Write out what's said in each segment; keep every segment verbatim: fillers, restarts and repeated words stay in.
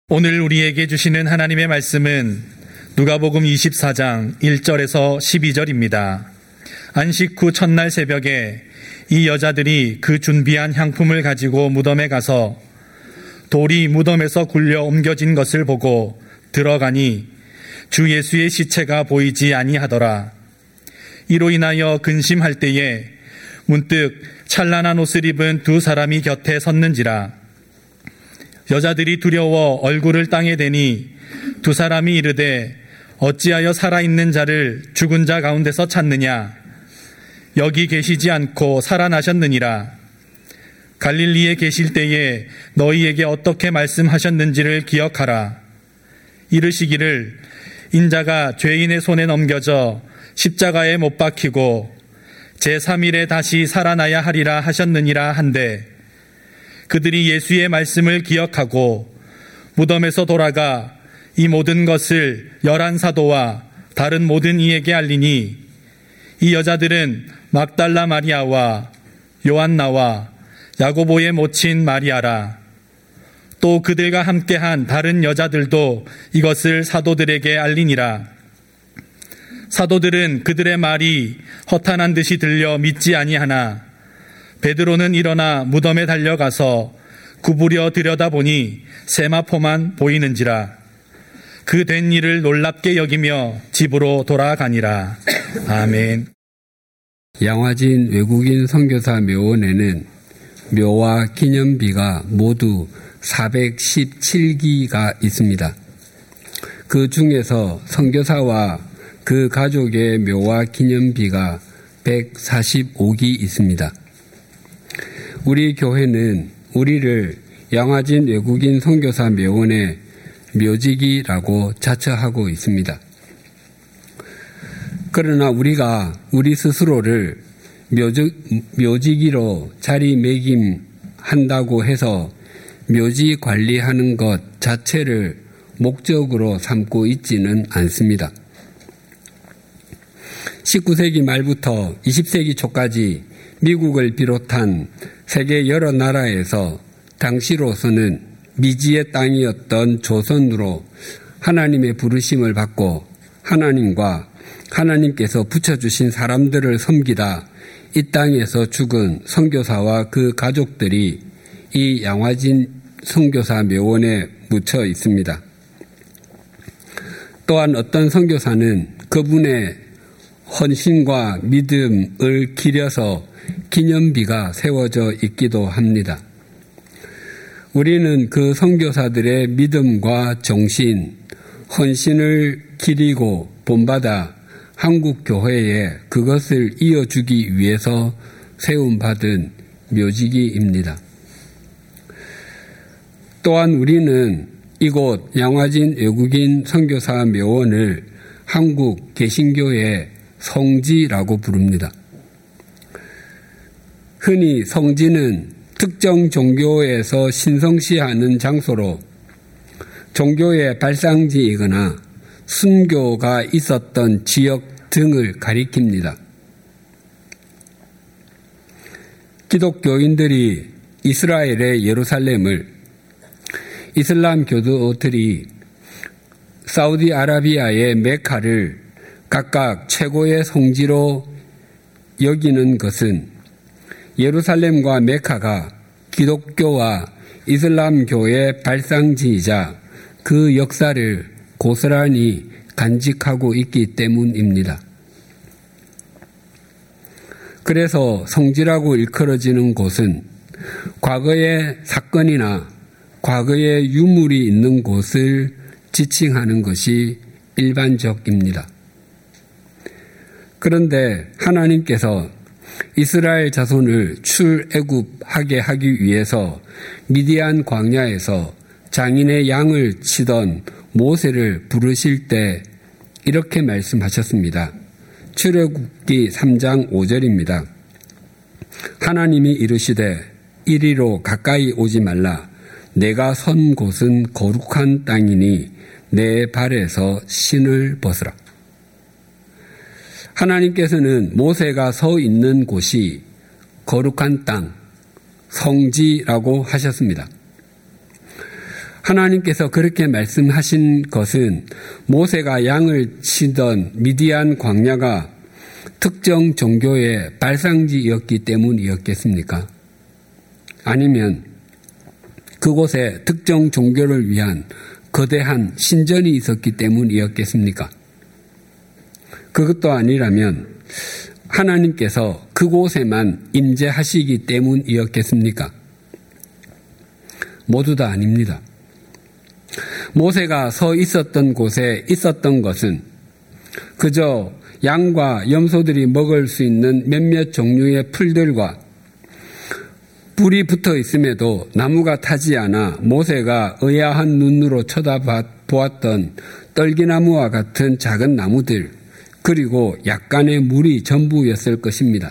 오늘 우리에게 주시는 하나님의 말씀은 누가복음 이십사 장 일 절에서 십이 절입니다. 안식 후 첫날 새벽에 이 여자들이 그 준비한 향품을 가지고 무덤에 가서 돌이 무덤에서 굴려 옮겨진 것을 보고 들어가니 주 예수의 시체가 보이지 아니하더라. 이로 인하여 근심할 때에 문득 찬란한 옷을 입은 두 사람이 곁에 섰는지라. 여자들이 두려워 얼굴을 땅에 대니 두 사람이 이르되 어찌하여 살아있는 자를 죽은 자 가운데서 찾느냐? 여기 계시지 않고 살아나셨느니라. 갈릴리에 계실 때에 너희에게 어떻게 말씀하셨는지를 기억하라. 이르시기를 인자가 죄인의 손에 넘겨져 십자가에 못 박히고 제삼 일에 다시 살아나야 하리라 하셨느니라 한데, 그들이 예수의 말씀을 기억하고 무덤에서 돌아가 이 모든 것을 열한 사도와 다른 모든 이에게 알리니, 이 여자들은 막달라 마리아와 요한나와 야고보의 모친 마리아라. 또 그들과 함께한 다른 여자들도 이것을 사도들에게 알리니라. 사도들은 그들의 말이 허탄한 듯이 들려 믿지 아니하나 베드로는 일어나 무덤에 달려가서 구부려 들여다보니 세마포만 보이는지라. 그 된 일을 놀랍게 여기며 집으로 돌아가니라. 아멘. 양화진 외국인 선교사 묘원에는 묘와 기념비가 모두 사백십칠 기가 있습니다. 그 중에서 선교사와 그 가족의 묘와 기념비가 백사십오 기 있습니다. 우리 교회는 우리를 양화진 외국인 선교사 묘원의 묘지기라고 자처하고 있습니다. 그러나 우리가 우리 스스로를 묘지, 묘지기로 자리매김한다고 해서 묘지 관리하는 것 자체를 목적으로 삼고 있지는 않습니다. 십구 세기 말부터 이십 세기 초까지 미국을 비롯한 세계 여러 나라에서 당시로서는 미지의 땅이었던 조선으로 하나님의 부르심을 받고 하나님과 하나님께서 붙여주신 사람들을 섬기다 이 땅에서 죽은 선교사와 그 가족들이 이 양화진 선교사 묘원에 묻혀 있습니다. 또한 어떤 선교사는 그분의 헌신과 믿음을 기려서 기념비가 세워져 있기도 합니다. 우리는 그 선교사들의 믿음과 정신, 헌신을 기리고 본받아 한국 교회에 그것을 이어주기 위해서 세움받은 묘지기입니다. 또한 우리는 이곳 양화진 외국인 선교사 묘원을 한국 개신교의 성지라고 부릅니다. 흔히 성지는 특정 종교에서 신성시하는 장소로 종교의 발상지이거나 순교가 있었던 지역 등을 가리킵니다. 기독교인들이 이스라엘의 예루살렘을, 이슬람 교도들이 사우디아라비아의 메카를 각각 최고의 성지로 여기는 것은 예루살렘과 메카가 기독교와 이슬람교의 발상지이자 그 역사를 고스란히 간직하고 있기 때문입니다. 그래서 성지라고 일컬어지는 곳은 과거의 사건이나 과거의 유물이 있는 곳을 지칭하는 것이 일반적입니다. 그런데 하나님께서 이스라엘 자손을 출애굽하게 하기 위해서 미디안 광야에서 장인의 양을 치던 모세를 부르실 때 이렇게 말씀하셨습니다. 출애굽기 삼 장 오 절입니다. 하나님이 이르시되 이리로 가까이 오지 말라. 내가 선 곳은 거룩한 땅이니 내 발에서 신을 벗으라. 하나님께서는 모세가 서 있는 곳이 거룩한 땅, 성지라고 하셨습니다. 하나님께서 그렇게 말씀하신 것은 모세가 양을 치던 미디안 광야가 특정 종교의 발상지였기 때문이었겠습니까? 아니면 그곳에 특정 종교를 위한 거대한 신전이 있었기 때문이었겠습니까? 그것도 아니라면 하나님께서 그곳에만 임재하시기 때문이었겠습니까? 모두 다 아닙니다. 모세가 서 있었던 곳에 있었던 것은 그저 양과 염소들이 먹을 수 있는 몇몇 종류의 풀들과 불이 붙어 있음에도 나무가 타지 않아 모세가 의아한 눈으로 쳐다보았던 떨기나무와 같은 작은 나무들, 그리고 약간의 물이 전부였을 것입니다.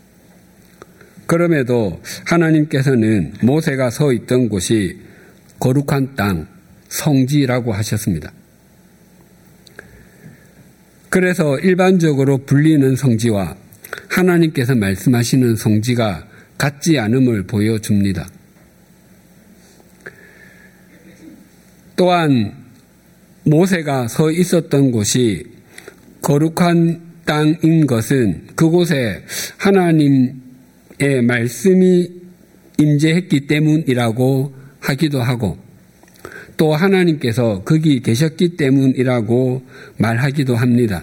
그럼에도 하나님께서는 모세가 서 있던 곳이 거룩한 땅, 성지라고 하셨습니다. 그래서 일반적으로 불리는 성지와 하나님께서 말씀하시는 성지가 같지 않음을 보여줍니다. 또한 모세가 서 있었던 곳이 거룩한 땅인 것은 그곳에 하나님의 말씀이 임재했기 때문이라고 하기도 하고, 또 하나님께서 거기 계셨기 때문이라고 말하기도 합니다.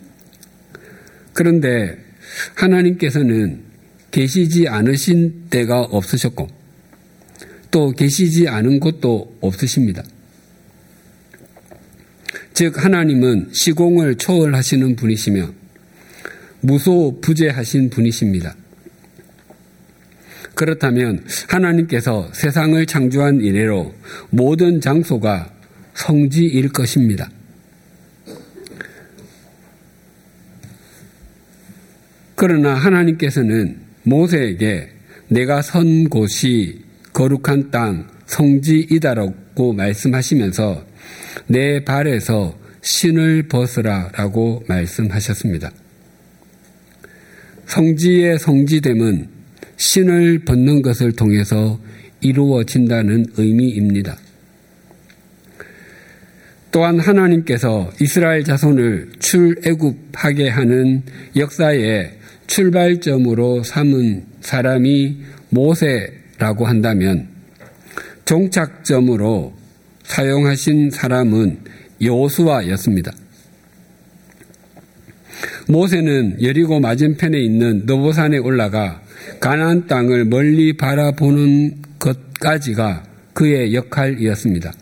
그런데 하나님께서는 계시지 않으신 때가 없으셨고 또 계시지 않은 곳도 없으십니다. 즉 하나님은 시공을 초월하시는 분이시며 무소부재하신 분이십니다. 그렇다면 하나님께서 세상을 창조한 이래로 모든 장소가 성지일 것입니다. 그러나 하나님께서는 모세에게 내가 선 곳이 거룩한 땅, 성지이다라고 말씀하시면서 내 발에서 신을 벗으라라고 말씀하셨습니다. 성지의 성지됨은 신을 벗는 것을 통해서 이루어진다는 의미입니다. 또한 하나님께서 이스라엘 자손을 출애굽하게 하는 역사의 출발점으로 삼은 사람이 모세라고 한다면 종착점으로 사용하신 사람은 여호수아였습니다. 모세는 여리고 맞은편에 있는 느보산에 올라가 가나안 땅을 멀리 바라보는 것까지가 그의 역할이었습니다.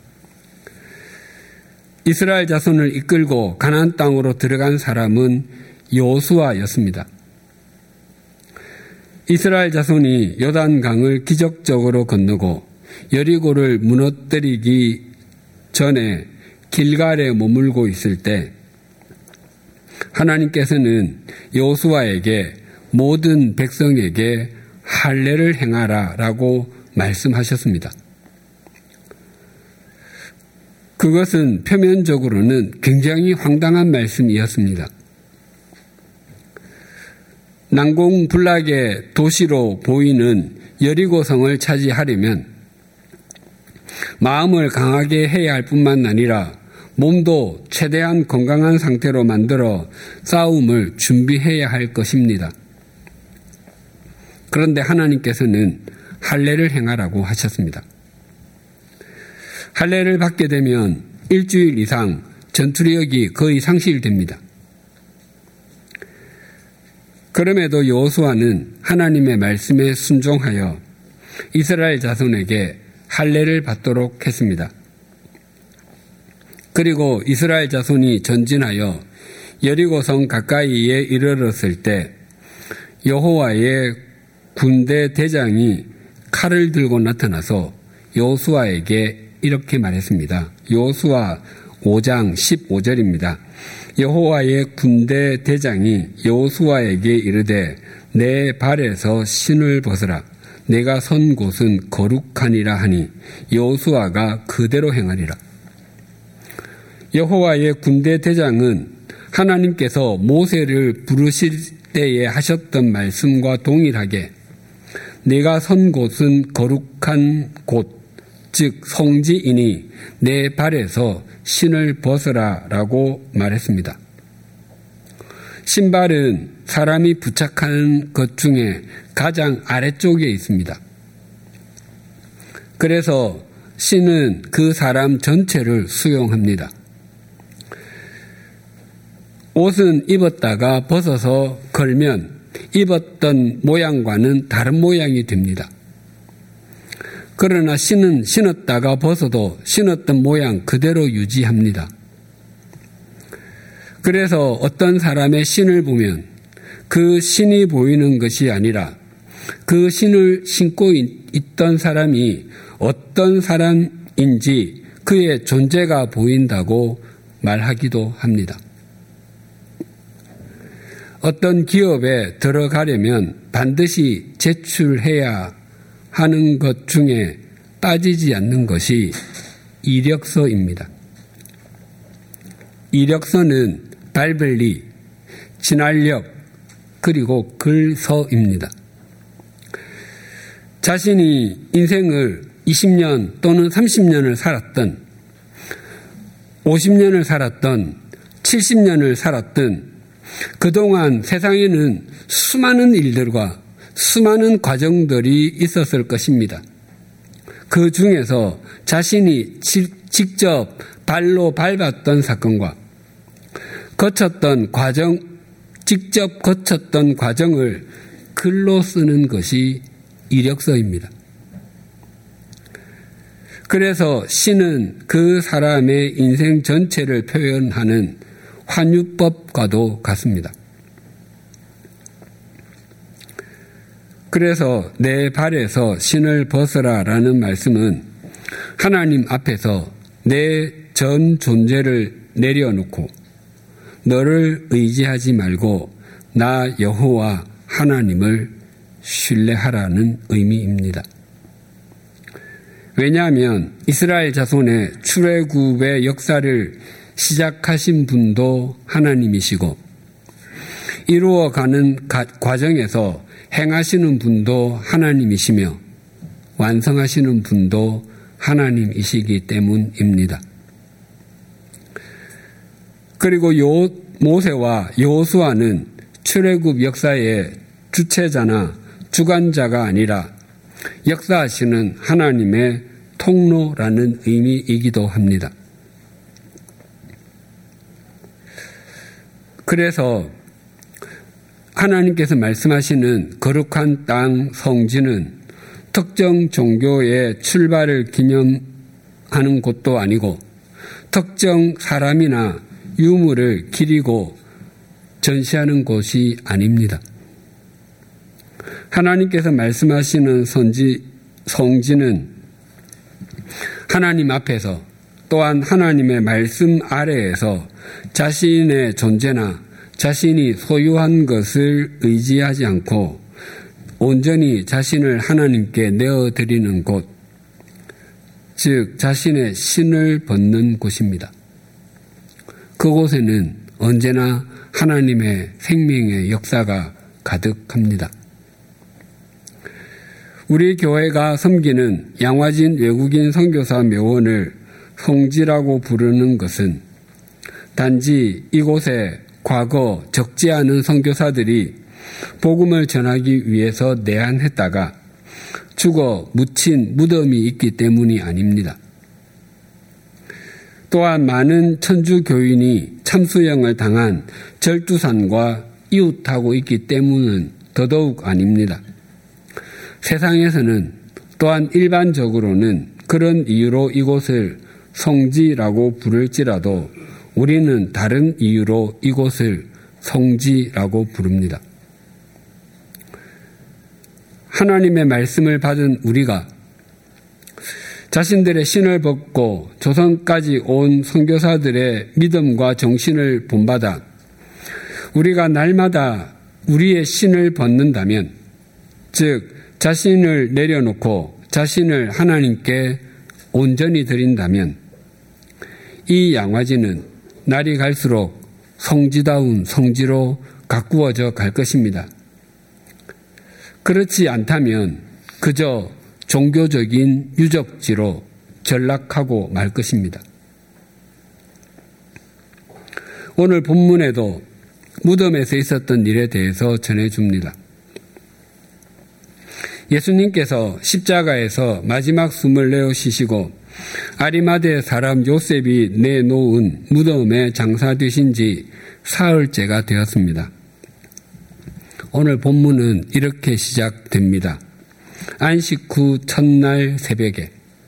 이스라엘 자손을 이끌고 가나안 땅으로 들어간 사람은 여호수아였습니다. 이스라엘 자손이 요단강을 기적적으로 건너고 여리고를 무너뜨리기 전에 길갈에 머물고 있을 때 하나님께서는 여호수아에게 모든 백성에게 할례를 행하라 라고 말씀하셨습니다. 그것은 표면적으로는 굉장히 황당한 말씀이었습니다. 난공불락의 도시로 보이는 여리고성을 차지하려면 마음을 강하게 해야 할 뿐만 아니라 몸도 최대한 건강한 상태로 만들어 싸움을 준비해야 할 것입니다. 그런데 하나님께서는 할례를 행하라고 하셨습니다. 할례를 받게 되면 일주일 이상 전투력이 거의 상실됩니다. 그럼에도 여호수아는 하나님의 말씀에 순종하여 이스라엘 자손에게 할례를 받도록 했습니다. 그리고 이스라엘 자손이 전진하여 여리고성 가까이에 이르렀을 때 여호와의 군대 대장이 칼을 들고 나타나서 여호수아에게 이렇게 말했습니다. 여호수아 오 장 십오 절입니다. 여호와의 군대 대장이 여호수아에게 이르되 내 발에서 신을 벗으라. 내가 선 곳은 거룩하니라 하니 여호수아가 그대로 행하리라. 여호와의 군대 대장은 하나님께서 모세를 부르실 때에 하셨던 말씀과 동일하게 내가 선 곳은 거룩한 곳, 즉 성지이니 내 발에서 신을 벗어라 라고 말했습니다. 신발은 사람이 부착하는 것 중에 가장 아래쪽에 있습니다. 그래서 신은 그 사람 전체를 수용합니다. 옷은 입었다가 벗어서 걸면 입었던 모양과는 다른 모양이 됩니다. 그러나 신은 신었다가 벗어도 신었던 모양 그대로 유지합니다. 그래서 어떤 사람의 신을 보면 그 신이 보이는 것이 아니라 그 신을 신고 있던 사람이 어떤 사람인지 그의 존재가 보인다고 말하기도 합니다. 어떤 기업에 들어가려면 반드시 제출해야 하는 것 중에 빠지지 않는 것이 이력서입니다. 이력서는 발벌리, 진활력, 그리고 글서입니다. 자신이 인생을 이십 년 또는 삼십 년을 살았던, 오십 년을 살았던, 칠십 년을 살았던 그동안 세상에는 수많은 일들과 수많은 과정들이 있었을 것입니다. 그 중에서 자신이 직접 발로 밟았던 사건과 거쳤던 과정, 직접 거쳤던 과정을 글로 쓰는 것이 이력서입니다. 그래서 시는 그 사람의 인생 전체를 표현하는 환유법과도 같습니다. 그래서 내 발에서 신을 벗어라 라는 말씀은 하나님 앞에서 내 전 존재를 내려놓고 너를 의지하지 말고 나 여호와 하나님을 신뢰하라는 의미입니다. 왜냐하면 이스라엘 자손의 출애굽의 역사를 시작하신 분도 하나님이시고 이루어가는 과정에서 행하시는 분도 하나님이시며 완성하시는 분도 하나님이시기 때문입니다. 그리고 요, 모세와 여호수아는 출애굽 역사의 주체자나 주관자가 아니라 역사하시는 하나님의 통로라는 의미이기도 합니다. 그래서 하나님께서 말씀하시는 거룩한 땅 성지는 특정 종교의 출발을 기념하는 곳도 아니고 특정 사람이나 유물을 기리고 전시하는 곳이 아닙니다. 하나님께서 말씀하시는 선지, 성지는 하나님 앞에서 또한 하나님의 말씀 아래에서 자신의 존재나 자신이 소유한 것을 의지하지 않고 온전히 자신을 하나님께 내어드리는 곳, 즉 자신의 신을 벗는 곳입니다. 그곳에는 언제나 하나님의 생명의 역사가 가득합니다. 우리 교회가 섬기는 양화진 외국인 선교사 묘원을 성지라고 부르는 것은 단지 이곳에 과거 적지 않은 선교사들이 복음을 전하기 위해서 내한했다가 죽어 묻힌 무덤이 있기 때문이 아닙니다. 또한 많은 천주교인이 참수형을 당한 절두산과 이웃하고 있기 때문은 더더욱 아닙니다. 세상에서는 또한 일반적으로는 그런 이유로 이곳을 성지라고 부를지라도 우리는 다른 이유로 이곳을 성지라고 부릅니다. 하나님의 말씀을 받은 우리가 자신들의 신을 벗고 조선까지 온 선교사들의 믿음과 정신을 본받아 우리가 날마다 우리의 신을 벗는다면, 즉 자신을 내려놓고 자신을 하나님께 온전히 드린다면 이 양화지는 날이 갈수록 성지다운 성지로 가꾸어져 갈 것입니다. 그렇지 않다면 그저 종교적인 유적지로 전락하고 말 것입니다. 오늘 본문에도 무덤에서 있었던 일에 대해서 전해줍니다. 예수님께서 십자가에서 마지막 숨을 내어 쉬시고 아리마대 사람 요셉이 내놓은 무덤에 장사되신 지 사흘째가 되었습니다. 오늘 본문은 이렇게 시작됩니다. 안식 후 첫날 새벽에.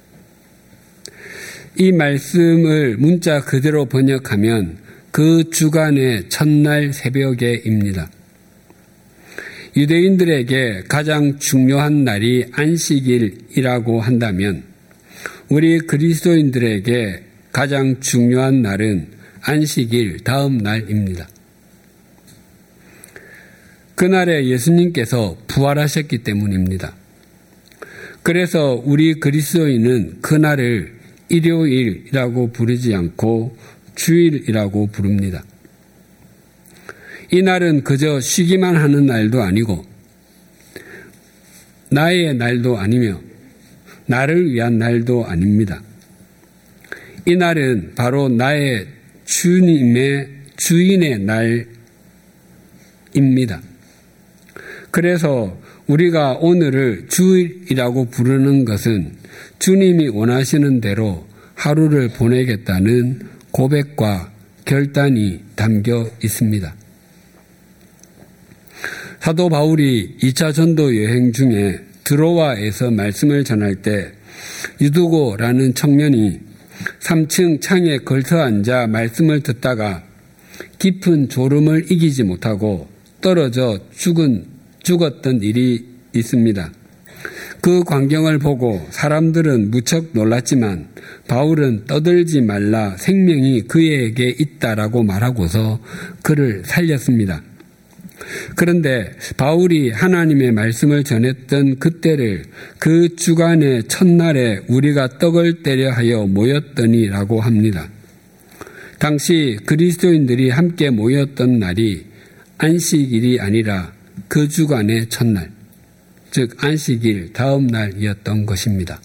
이 말씀을 문자 그대로 번역하면 그 주간의 첫날 새벽에입니다. 유대인들에게 가장 중요한 날이 안식일이라고 한다면 우리 그리스도인들에게 가장 중요한 날은 안식일 다음 날입니다. 그날에 예수님께서 부활하셨기 때문입니다. 그래서 우리 그리스도인은 그날을 일요일이라고 부르지 않고 주일이라고 부릅니다. 이 날은 그저 쉬기만 하는 날도 아니고 나의 날도 아니며 나를 위한 날도 아닙니다. 이 날은 바로 나의 주님의 주인의 날입니다. 그래서 우리가 오늘을 주일이라고 부르는 것은 주님이 원하시는 대로 하루를 보내겠다는 고백과 결단이 담겨 있습니다. 사도 바울이 이 차 전도 여행 중에 드로아에서 말씀을 전할 때 유두고라는 청년이 삼 층 창에 걸터 앉아 말씀을 듣다가 깊은 졸음을 이기지 못하고 떨어져 죽은, 죽었던 일이 있습니다. 그 광경을 보고 사람들은 무척 놀랐지만 바울은 떠들지 말라 생명이 그에게 있다라고 말하고서 그를 살렸습니다. 그런데 바울이 하나님의 말씀을 전했던 그때를 그 주간의 첫날에 우리가 떡을 떼려 하여 모였더니라고 합니다. 당시 그리스도인들이 함께 모였던 날이 안식일이 아니라 그 주간의 첫날, 즉 안식일 다음 날이었던 것입니다.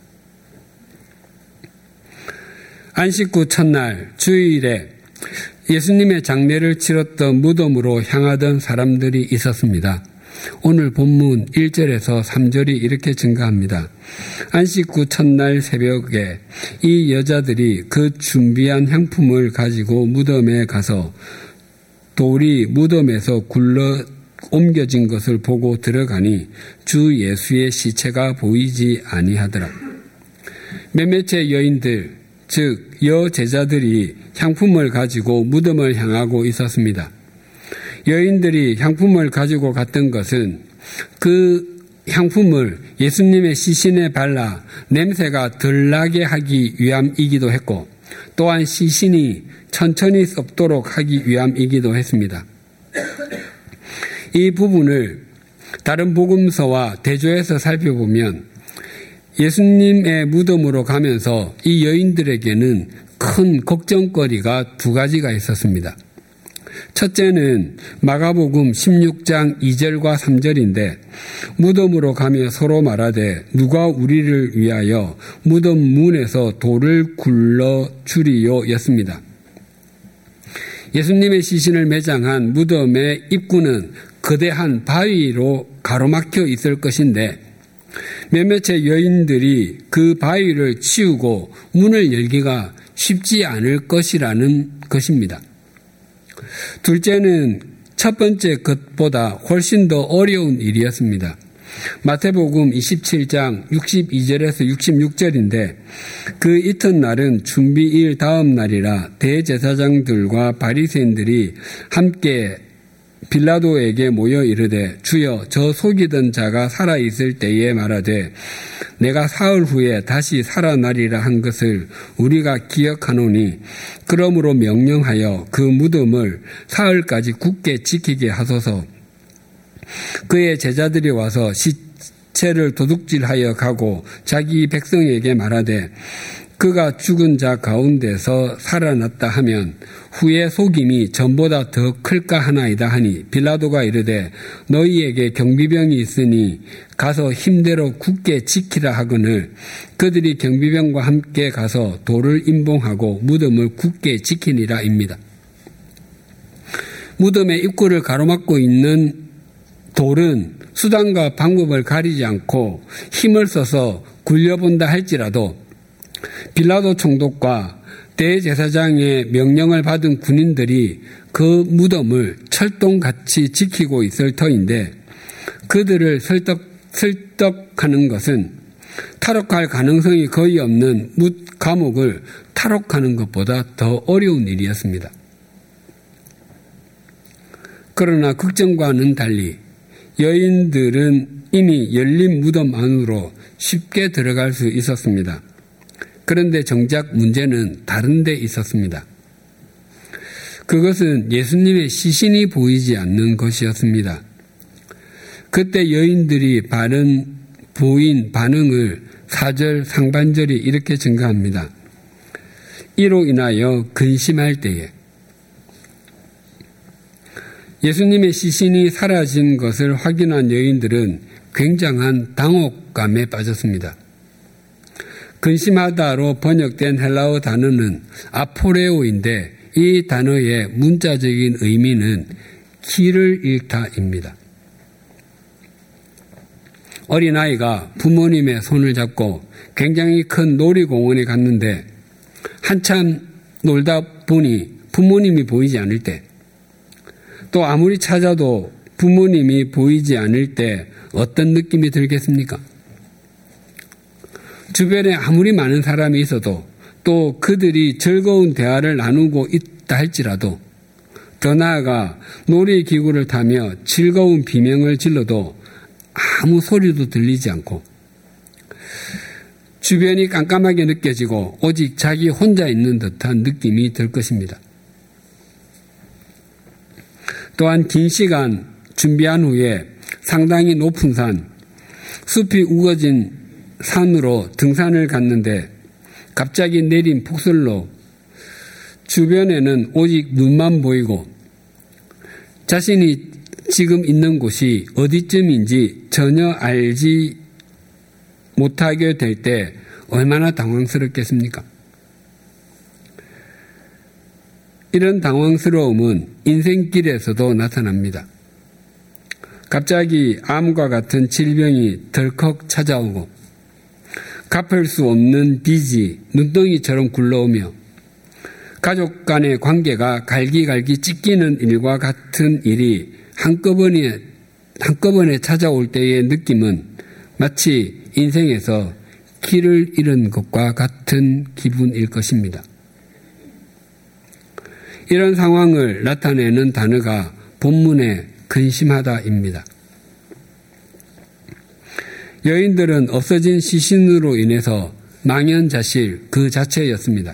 안식 후 첫날 주일에 예수님의 장례를 치렀던 무덤으로 향하던 사람들이 있었습니다. 오늘 본문 일 절에서 삼 절이 이렇게 증가합니다. 안식 후 첫날 새벽에 이 여자들이 그 준비한 향품을 가지고 무덤에 가서 돌이 무덤에서 굴러 옮겨진 것을 보고 들어가니 주 예수의 시체가 보이지 아니하더라. 몇몇의 여인들, 즉 여제자들이 향품을 가지고 무덤을 향하고 있었습니다. 여인들이 향품을 가지고 갔던 것은 그 향품을 예수님의 시신에 발라 냄새가 덜 나게 하기 위함이기도 했고 또한 시신이 천천히 썩도록 하기 위함이기도 했습니다. 이 부분을 다른 복음서와 대조해서 살펴보면 예수님의 무덤으로 가면서 이 여인들에게는 큰 걱정거리가 두 가지가 있었습니다. 첫째는 마가복음 십육 장 이 절과 삼 절인데 무덤으로 가며 서로 말하되 누가 우리를 위하여 무덤 문에서 돌을 굴러 주리요 였습니다. 예수님의 시신을 매장한 무덤의 입구는 거대한 바위로 가로막혀 있을 것인데 몇몇의 여인들이 그 바위를 치우고 문을 열기가 쉽지 않을 것이라는 것입니다. 둘째는 첫 번째 것보다 훨씬 더 어려운 일이었습니다. 마태복음 이십칠 장 육십이 절에서 육십육 절인데 그 이튿날은 준비일 다음 날이라 대제사장들과 바리새인들이 함께 빌라도에게 모여 이르되 주여 저 속이던 자가 살아있을 때에 말하되 내가 사흘 후에 다시 살아나리라 한 것을 우리가 기억하노니 그러므로 명령하여 그 무덤을 사흘까지 굳게 지키게 하소서. 그의 제자들이 와서 시체를 도둑질하여 가고 자기 백성에게 말하되 그가 죽은 자 가운데서 살아났다 하면 후에 속임이 전보다 더 클까 하나이다 하니 빌라도가 이르되 너희에게 경비병이 있으니 가서 힘대로 굳게 지키라 하거늘 그들이 경비병과 함께 가서 돌을 임봉하고 무덤을 굳게 지키니라입니다. 무덤의 입구를 가로막고 있는 돌은 수단과 방법을 가리지 않고 힘을 써서 굴려본다 할지라도 빌라도 총독과 대제사장의 명령을 받은 군인들이 그 무덤을 철동같이 지키고 있을 터인데 그들을 설득, 설득하는 것은 탈옥할 가능성이 거의 없는 뭇 감옥을 탈옥하는 것보다 더 어려운 일이었습니다. 그러나 걱정과는 달리 여인들은 이미 열린 무덤 안으로 쉽게 들어갈 수 있었습니다. 그런데 정작 문제는 다른 데 있었습니다. 그것은 예수님의 시신이 보이지 않는 것이었습니다. 그때 여인들이 바른, 보인 반응을 사 절 상반절이 이렇게 증가합니다. 이로 인하여 근심할 때에 예수님의 시신이 사라진 것을 확인한 여인들은 굉장한 당혹감에 빠졌습니다. 근심하다로 번역된 헬라어 단어는 아포레오인데 이 단어의 문자적인 의미는 길을 잃다입니다. 어린아이가 부모님의 손을 잡고 굉장히 큰 놀이공원에 갔는데 한참 놀다 보니 부모님이 보이지 않을 때 또 아무리 찾아도 부모님이 보이지 않을 때 어떤 느낌이 들겠습니까? 주변에 아무리 많은 사람이 있어도 또 그들이 즐거운 대화를 나누고 있다 할지라도 더 나아가 놀이기구를 타며 즐거운 비명을 질러도 아무 소리도 들리지 않고 주변이 깜깜하게 느껴지고 오직 자기 혼자 있는 듯한 느낌이 들 것입니다. 또한 긴 시간 준비한 후에 상당히 높은 산, 숲이 우거진 산으로 등산을 갔는데 갑자기 내린 폭설로 주변에는 오직 눈만 보이고 자신이 지금 있는 곳이 어디쯤인지 전혀 알지 못하게 될 때 얼마나 당황스럽겠습니까? 이런 당황스러움은 인생길에서도 나타납니다. 갑자기 암과 같은 질병이 덜컥 찾아오고 갚을 수 없는 빚이 눈덩이처럼 굴러오며 가족 간의 관계가 갈기갈기 찢기는 일과 같은 일이 한꺼번에, 한꺼번에 찾아올 때의 느낌은 마치 인생에서 길을 잃은 것과 같은 기분일 것입니다. 이런 상황을 나타내는 단어가 본문의 근심하다입니다. 여인들은 없어진 시신으로 인해서 망연자실 그 자체였습니다.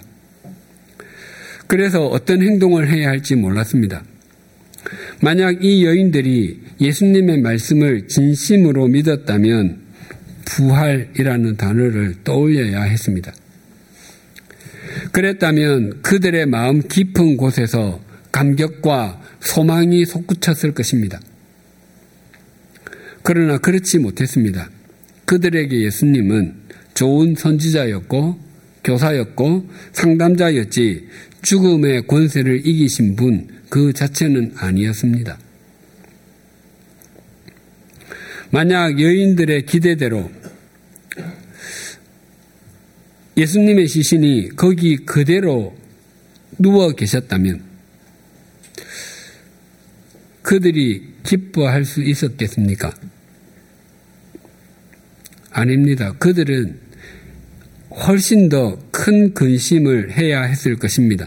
그래서 어떤 행동을 해야 할지 몰랐습니다. 만약 이 여인들이 예수님의 말씀을 진심으로 믿었다면 부활이라는 단어를 떠올려야 했습니다. 그랬다면 그들의 마음 깊은 곳에서 감격과 소망이 솟구쳤을 것입니다. 그러나 그렇지 못했습니다. 그들에게 예수님은 좋은 선지자였고 교사였고 상담자였지 죽음의 권세를 이기신 분 그 자체는 아니었습니다. 만약 여인들의 기대대로 예수님의 시신이 거기 그대로 누워 계셨다면 그들이 기뻐할 수 있었겠습니까? 아닙니다. 그들은 훨씬 더 큰 근심을 해야 했을 것입니다.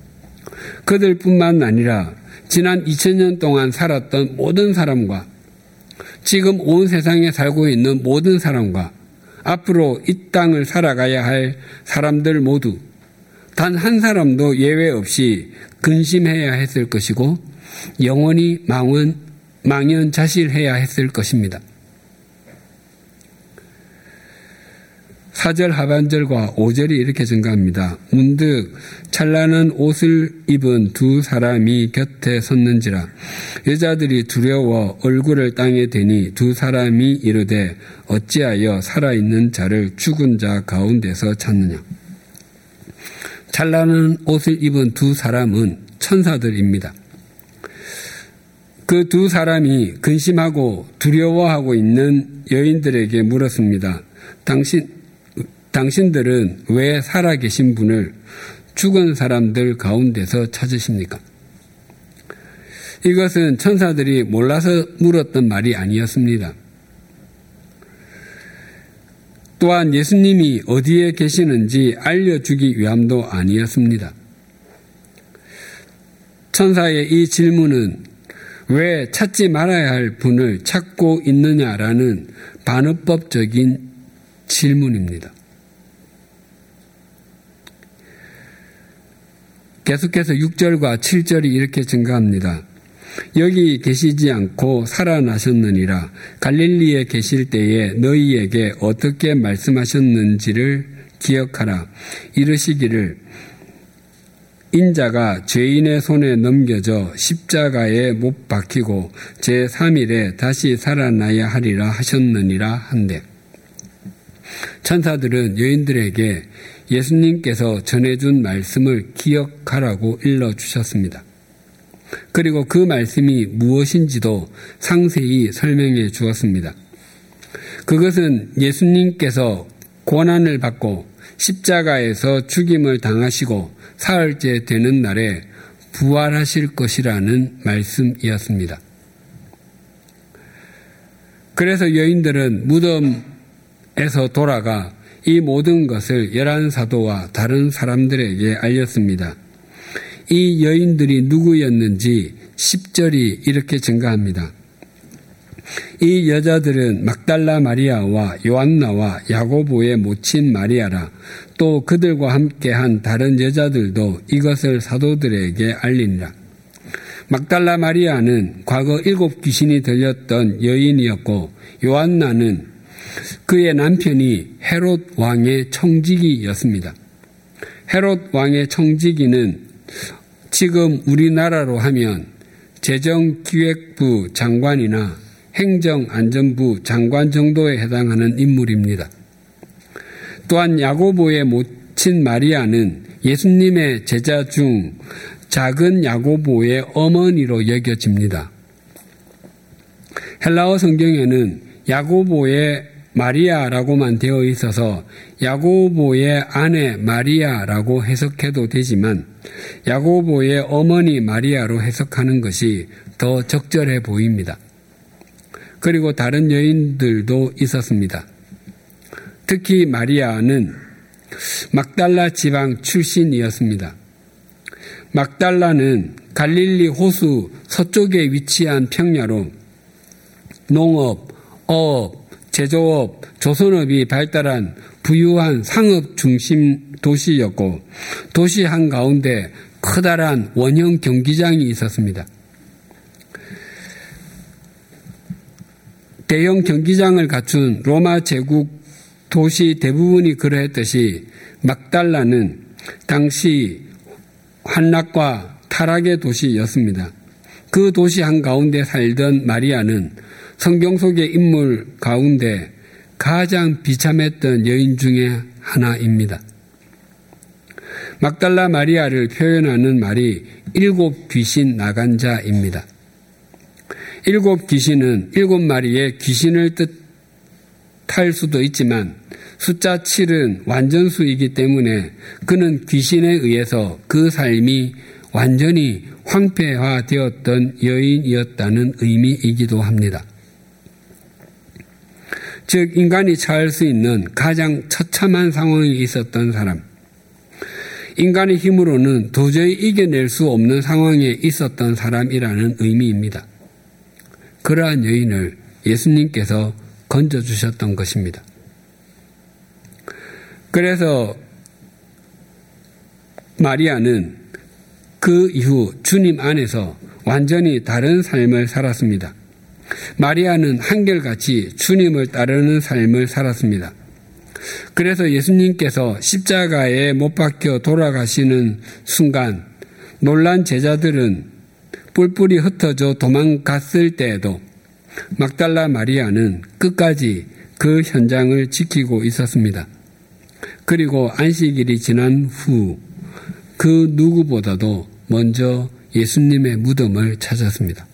그들뿐만 아니라 지난 이천 년 동안 살았던 모든 사람과 지금 온 세상에 살고 있는 모든 사람과 앞으로 이 땅을 살아가야 할 사람들 모두 단 한 사람도 예외 없이 근심해야 했을 것이고 영원히 망언, 망연자실해야 했을 것입니다. 사 절 하반절과 오 절이 이렇게 증가합니다. 문득 찬란한 옷을 입은 두 사람이 곁에 섰는지라 여자들이 두려워 얼굴을 땅에 대니 두 사람이 이르되 어찌하여 살아있는 자를 죽은 자 가운데서 찾느냐. 찬란한 옷을 입은 두 사람은 천사들입니다. 그 두 사람이 근심하고 두려워하고 있는 여인들에게 물었습니다. 당신, 당신들은 왜 살아계신 분을 죽은 사람들 가운데서 찾으십니까? 이것은 천사들이 몰라서 물었던 말이 아니었습니다. 또한 예수님이 어디에 계시는지 알려주기 위함도 아니었습니다. 천사의 이 질문은 왜 찾지 말아야 할 분을 찾고 있느냐라는 반어법적인 질문입니다. 계속해서 육 절과 칠 절이 이렇게 증가합니다. 여기 계시지 않고 살아나셨느니라. 갈릴리에 계실 때에 너희에게 어떻게 말씀하셨는지를 기억하라. 이르시기를 인자가 죄인의 손에 넘겨져 십자가에 못 박히고 제삼 일에 다시 살아나야 하리라 하셨느니라 한데, 천사들은 여인들에게 예수님께서 전해준 말씀을 기억하라고 일러주셨습니다. 그리고 그 말씀이 무엇인지도 상세히 설명해 주었습니다. 그것은 예수님께서 고난을 받고 십자가에서 죽임을 당하시고 사흘째 되는 날에 부활하실 것이라는 말씀이었습니다. 그래서 여인들은 무덤에서 돌아가 이 모든 것을 열한 사도와 다른 사람들에게 알렸습니다. 이 여인들이 누구였는지 십 절이 이렇게 증가합니다. 이 여자들은 막달라 마리아와 요한나와 야고보의 모친 마리아라. 또 그들과 함께한 다른 여자들도 이것을 사도들에게 알리니라. 막달라 마리아는 과거 일곱 귀신이 들렸던 여인이었고, 요한나는 그의 남편이 헤롯 왕의 청지기였습니다. 헤롯 왕의 청지기는 지금 우리나라로 하면 재정기획부 장관이나 행정안전부 장관 정도에 해당하는 인물입니다. 또한 야고보의 모친 마리아는 예수님의 제자 중 작은 야고보의 어머니로 여겨집니다. 헬라어 성경에는 야고보의 마리아라고만 되어 있어서 야고보의 아내 마리아라고 해석해도 되지만 야고보의 어머니 마리아로 해석하는 것이 더 적절해 보입니다. 그리고 다른 여인들도 있었습니다. 특히 마리아는 막달라 지방 출신이었습니다. 막달라는 갈릴리 호수 서쪽에 위치한 평야로 농업, 어업, 제조업, 조선업이 발달한 부유한 상업 중심 도시였고, 도시 한가운데 커다란 원형 경기장이 있었습니다. 대형 경기장을 갖춘 로마 제국 도시 대부분이 그러했듯이 막달라는 당시 환락과 타락의 도시였습니다. 그 도시 한가운데 살던 마리아는 성경 속의 인물 가운데 가장 비참했던 여인 중에 하나입니다. 막달라 마리아를 표현하는 말이 일곱 귀신 나간 자입니다. 일곱 귀신은 일곱 마리의 귀신을 뜻할 수도 있지만 숫자 칠은 완전수이기 때문에 그는 귀신에 의해서 그 삶이 완전히 황폐화되었던 여인이었다는 의미이기도 합니다. 즉 인간이 처할 수 있는 가장 처참한 상황이 있었던 사람, 인간의 힘으로는 도저히 이겨낼 수 없는 상황에 있었던 사람이라는 의미입니다. 그러한 여인을 예수님께서 건져주셨던 것입니다. 그래서 마리아는 그 이후 주님 안에서 완전히 다른 삶을 살았습니다. 마리아는 한결같이 주님을 따르는 삶을 살았습니다. 그래서 예수님께서 십자가에 못 박혀 돌아가시는 순간 놀란 제자들은 뿔뿔이 흩어져 도망갔을 때에도 막달라 마리아는 끝까지 그 현장을 지키고 있었습니다. 그리고 안식일이 지난 후 그 누구보다도 먼저 예수님의 무덤을 찾았습니다.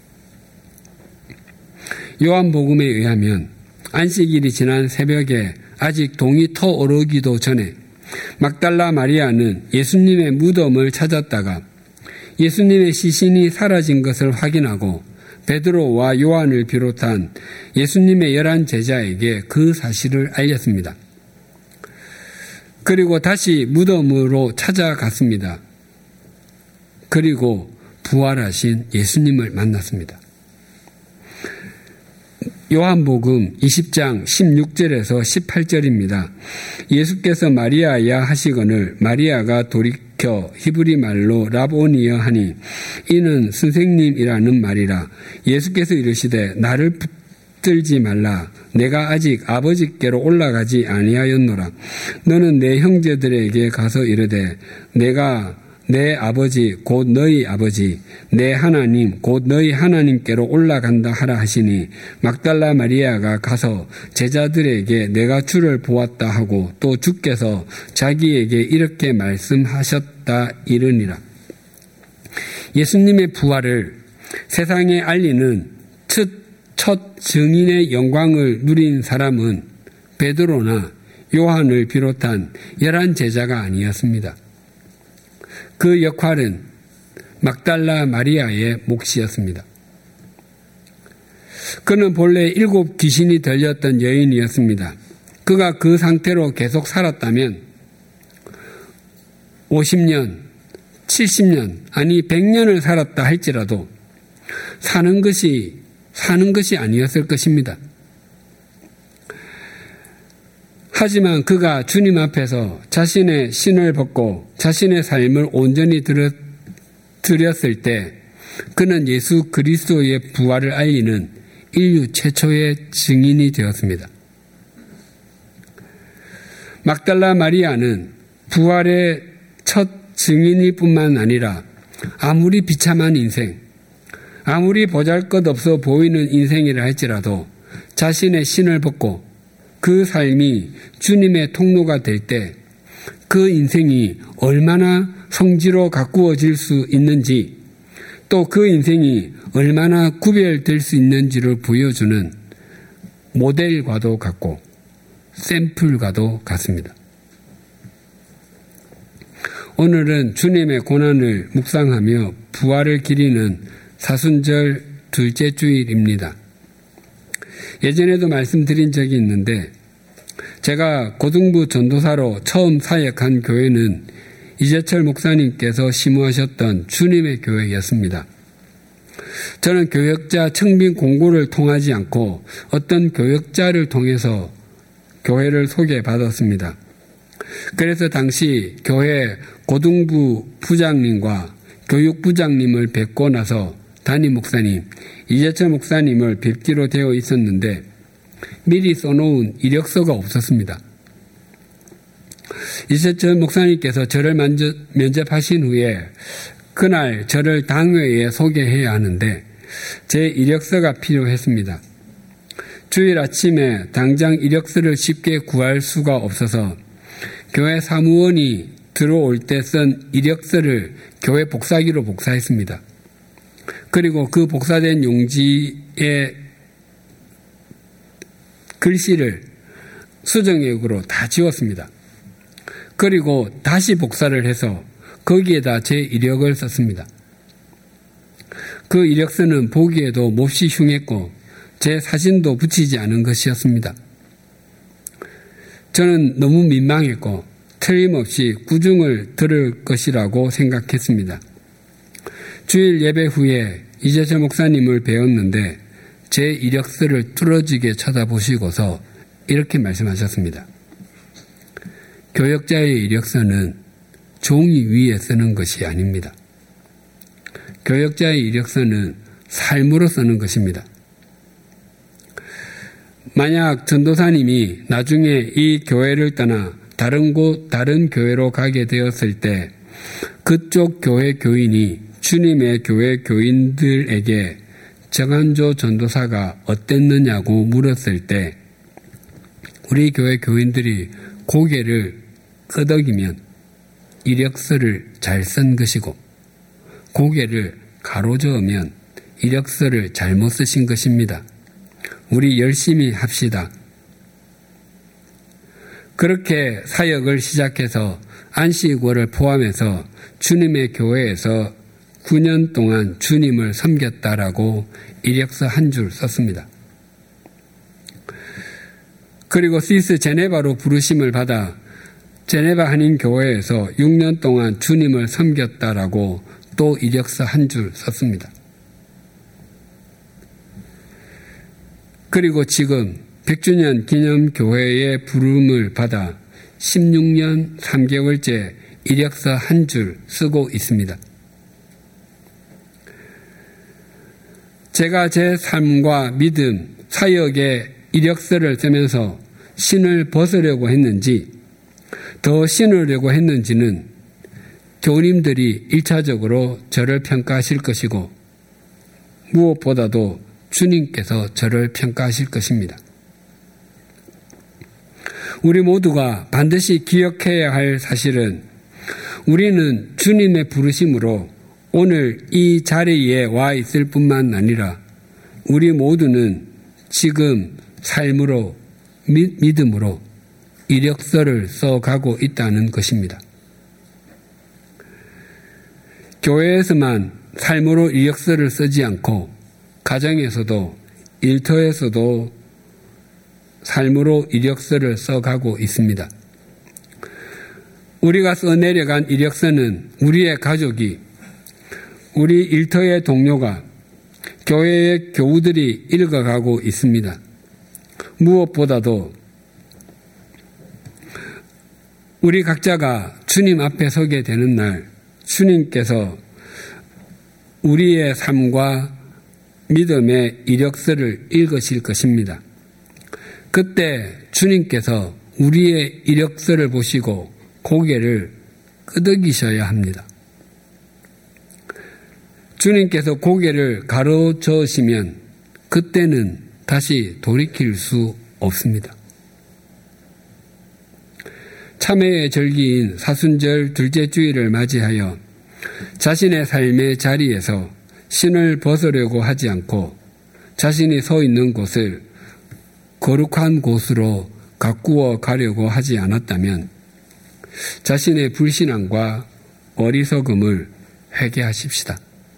요한복음에 의하면 안식일이 지난 새벽에 아직 동이 터오르기도 전에 막달라 마리아는 예수님의 무덤을 찾았다가 예수님의 시신이 사라진 것을 확인하고 베드로와 요한을 비롯한 예수님의 열한 제자에게 그 사실을 알렸습니다. 그리고 다시 무덤으로 찾아갔습니다. 그리고 부활하신 예수님을 만났습니다. 요한복음 이십 장 십육 절에서 십팔 절입니다. 예수께서 마리아야 하시거늘 마리아가 돌이켜 히브리 말로 라보니여 하니 이는 선생님이라는 말이라. 예수께서 이르시되 나를 붙들지 말라. 내가 아직 아버지께로 올라가지 아니하였노라. 너는 내 형제들에게 가서 이르되 내가 내 아버지 곧 너희 아버지 내 하나님 곧 너희 하나님께로 올라간다 하라 하시니 막달라 마리아가 가서 제자들에게 내가 주를 보았다 하고 또 주께서 자기에게 이렇게 말씀하셨다 이르니라. 예수님의 부활을 세상에 알리는 첫, 첫 증인의 영광을 누린 사람은 베드로나 요한을 비롯한 열한 제자가 아니었습니다. 그 역할은 막달라 마리아의 몫이었습니다. 그는 본래 일곱 귀신이 들렸던 여인이었습니다. 그가 그 상태로 계속 살았다면 오십 년, 칠십 년, 아니 백 년을 살았다 할지라도 사는 것이, 사는 것이 아니었을 것입니다. 하지만 그가 주님 앞에서 자신의 신을 벗고 자신의 삶을 온전히 드렸을 때 그는 예수 그리스도의 부활을 알리는 인류 최초의 증인이 되었습니다. 막달라 마리아는 부활의 첫 증인일 뿐만 아니라 아무리 비참한 인생, 아무리 보잘것없어 보이는 인생이라 할지라도 자신의 신을 벗고 그 삶이 주님의 통로가 될 때 그 인생이 얼마나 성지로 가꾸어질 수 있는지 또 그 인생이 얼마나 구별될 수 있는지를 보여주는 모델과도 같고 샘플과도 같습니다. 오늘은 주님의 고난을 묵상하며 부활을 기리는 사순절 둘째 주일입니다. 예전에도 말씀드린 적이 있는데 제가 고등부 전도사로 처음 사역한 교회는 이재철 목사님께서 심우하셨던 주님의 교회였습니다. 저는 교역자 청빙 공고를 통하지 않고 어떤 교역자를 통해서 교회를 소개받았습니다. 그래서 당시 교회 고등부 부장님과 교육부장님을 뵙고 나서 담임 목사님, 이재철 목사님을 뵙기로 되어 있었는데 미리 써놓은 이력서가 없었습니다. 이재철 목사님께서 저를 만져, 면접하신 후에 그날 저를 당회에 소개해야 하는데 제 이력서가 필요했습니다. 주일 아침에 당장 이력서를 쉽게 구할 수가 없어서 교회 사무원이 들어올 때 쓴 이력서를 교회 복사기로 복사했습니다. 그리고 그 복사된 용지에 글씨를 수정액으로 다 지웠습니다. 그리고 다시 복사를 해서 거기에다 제 이력을 썼습니다. 그 이력서는 보기에도 몹시 흉했고 제 사진도 붙이지 않은 것이었습니다. 저는 너무 민망했고 틀림없이 구중을 들을 것이라고 생각했습니다. 주일 예배 후에 이재철 목사님을 배웠는데 제 이력서를 뚫어지게 쳐다보시고서 이렇게 말씀하셨습니다. 교역자의 이력서는 종이 위에 쓰는 것이 아닙니다. 교역자의 이력서는 삶으로 쓰는 것입니다. 만약 전도사님이 나중에 이 교회를 떠나 다른 곳, 다른 교회로 가게 되었을 때 그쪽 교회 교인이 주님의 교회 교인들에게 정한조 전도사가 어땠느냐고 물었을 때 우리 교회 교인들이 고개를 끄덕이면 이력서를 잘 쓴 것이고 고개를 가로저으면 이력서를 잘못 쓰신 것입니다. 우리 열심히 합시다. 그렇게 사역을 시작해서 안식월을 포함해서 주님의 교회에서 구 년 동안 주님을 섬겼다라고 이력서 한 줄 썼습니다. 그리고 스위스 제네바로 부르심을 받아 제네바 한인교회에서 육 년 동안 주님을 섬겼다라고 또 이력서 한 줄 썼습니다. 그리고 지금 백 주년 기념교회의 부름을 받아 십육 년 삼 개월째 이력서 한 줄 쓰고 있습니다. 제가 제 삶과 믿음, 사역에 이력서를 쓰면서 신을 벗으려고 했는지 더 신으려고 했는지는 교우님들이 일차적으로 저를 평가하실 것이고 무엇보다도 주님께서 저를 평가하실 것입니다. 우리 모두가 반드시 기억해야 할 사실은 우리는 주님의 부르심으로 오늘 이 자리에 와 있을 뿐만 아니라 우리 모두는 지금 삶으로 믿음으로 이력서를 써가고 있다는 것입니다. 교회에서만 삶으로 이력서를 쓰지 않고 가정에서도 일터에서도 삶으로 이력서를 써가고 있습니다. 우리가 써내려간 이력서는 우리의 가족이 우리 일터의 동료가 교회의 교우들이 읽어가고 있습니다. 무엇보다도 우리 각자가 주님 앞에 서게 되는 날 주님께서 우리의 삶과 믿음의 이력서를 읽으실 것입니다. 그때 주님께서 우리의 이력서를 보시고 고개를 끄덕이셔야 합니다. 주님께서 고개를 가로저으시면 그때는 다시 돌이킬 수 없습니다. 참회의 절기인 사순절 둘째 주일을 맞이하여 자신의 삶의 자리에서 신을 벗으려고 하지 않고 자신이 서 있는 곳을 거룩한 곳으로 가꾸어 가려고 하지 않았다면 자신의 불신앙과 어리석음을 회개하십시다.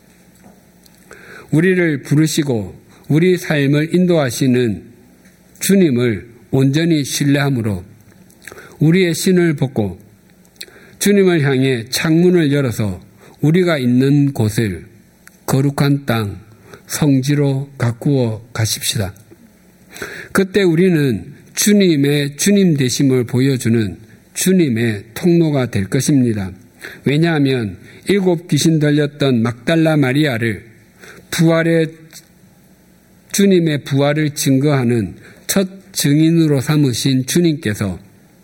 우리를 부르시고 우리 삶을 인도하시는 주님을 온전히 신뢰함으로 우리의 신을 벗고 주님을 향해 창문을 열어서 우리가 있는 곳을 거룩한 땅, 성지로 가꾸어 가십시다. 그때 우리는 주님의 주님 되심을 보여주는 주님의 통로가 될 것입니다. 왜냐하면 일곱 귀신 들렸던 막달라 마리아를 부활의 주님의 부활을 증거하는 첫 증인으로 삼으신 주님께서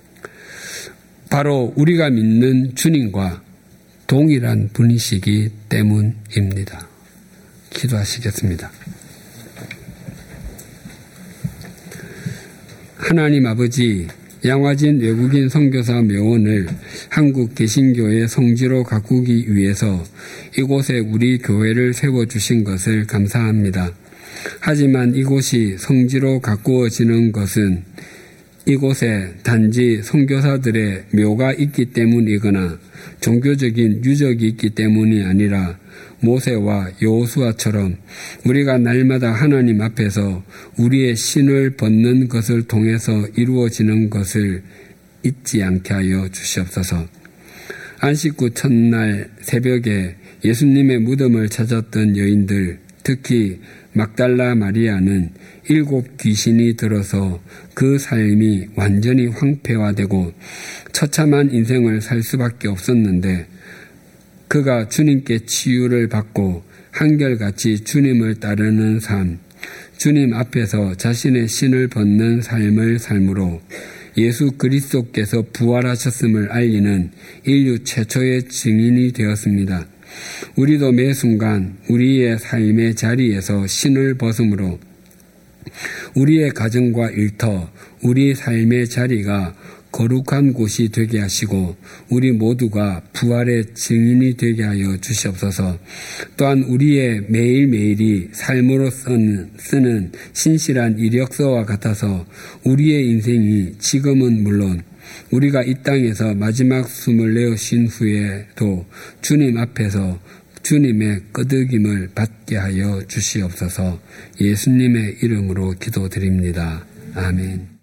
바로 우리가 믿는 주님과 동일한 분이시기 때문입니다. 기도하시겠습니다. 하나님 아버지, 양화진 외국인 선교사 묘원을 한국 개신교의 성지로 가꾸기 위해서 이곳에 우리 교회를 세워주신 것을 감사합니다. 하지만 이곳이 성지로 가꾸어지는 것은 이곳에 단지 선교사들의 묘가 있기 때문이거나 종교적인 유적이 있기 때문이 아니라 모세와 여호수아처럼 우리가 날마다 하나님 앞에서 우리의 신을 벗는 것을 통해서 이루어지는 것을 잊지 않게 하여 주시옵소서. 안식구 첫날 새벽에 예수님의 무덤을 찾았던 여인들, 특히 막달라 마리아는 일곱 귀신이 들어서 그 삶이 완전히 황폐화되고 처참한 인생을 살 수밖에 없었는데 그가 주님께 치유를 받고 한결같이 주님을 따르는 삶, 주님 앞에서 자신의 신을 벗는 삶을 삶으로 예수 그리스도께서 부활하셨음을 알리는 인류 최초의 증인이 되었습니다. 우리도 매 순간 우리의 삶의 자리에서 신을 벗음으로 우리의 가정과 일터, 우리 삶의 자리가 거룩한 곳이 되게 하시고 우리 모두가 부활의 증인이 되게 하여 주시옵소서. 또한 우리의 매일매일이 삶으로 쓰는, 쓰는 신실한 이력서와 같아서 우리의 인생이 지금은 물론 우리가 이 땅에서 마지막 숨을 내어쉰 후에도 주님 앞에서 주님의 끄덕임을 받게 하여 주시옵소서. 예수님의 이름으로 기도드립니다. 아멘.